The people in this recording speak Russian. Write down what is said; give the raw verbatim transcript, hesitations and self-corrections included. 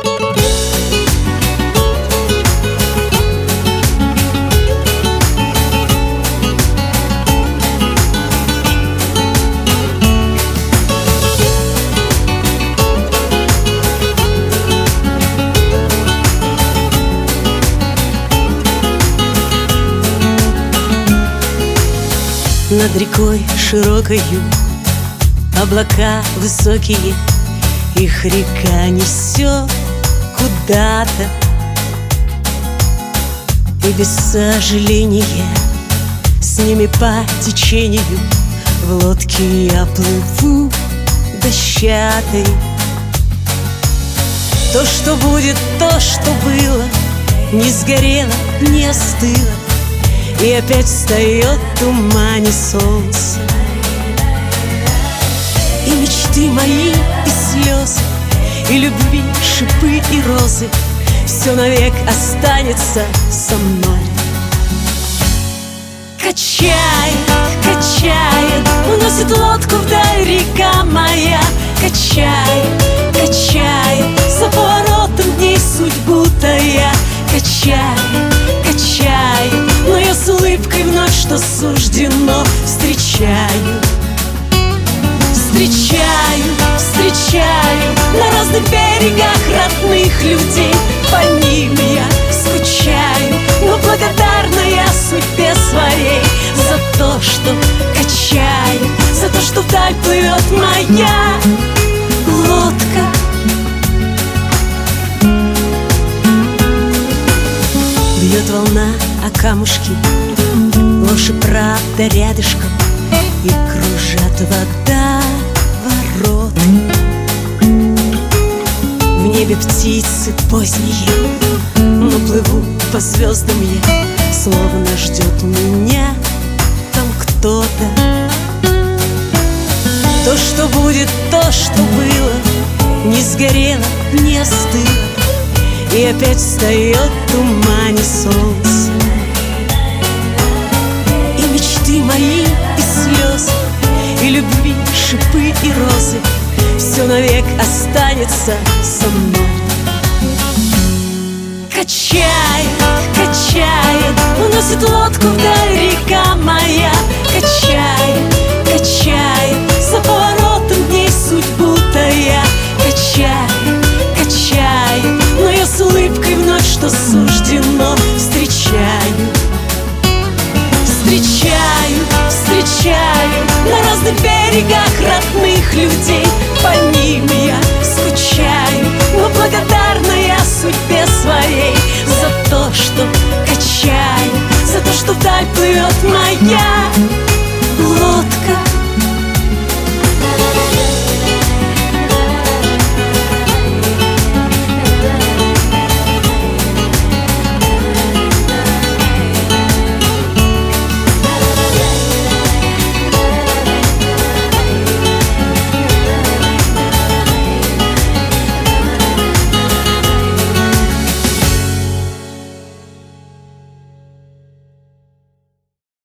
Над рекой широкою облака высокие, их река несет куда-то. И без сожаления с ними по течению в лодке я плыву дощатой. То, что будет, то, что было, не сгорело, не остыло, и опять встает в тумане солнце. И мечты мои, и слезы, и любви, шипы и розы, все навек останется со мной. Качает, качает, уносит лодку вдаль река моя. Качает, качает, за поворотом дней судьбу-то я. Качает, качает, но я с улыбкой вновь, что суждено, встречаю. Встречаю, встречаю на разных берегах родных людей. По ним я скучаю, но благодарна я судьбе своей за то, что качает, за то, что вдаль плывет моя лодка. Бьет волна о камушки, ложь и правда рядышком, и кружат водовороты. В небе птицы поздние, но плыву по звездам я, словно ждет меня там кто-то. То, что будет, то, что было, не сгорело, не остыло, и опять встает в тумане солнце. И мечты мои, и слезы, и любви, шипы и розы, все навек останется со мной. Качает, качает, уносит лодку вдаль река моя. Качает, качает, за поворотом дней судьбу-то я. Качает, качает, но я с улыбкой вновь, что суждено, встречаю. Встречаю, встречаю на разных берегах родных людей.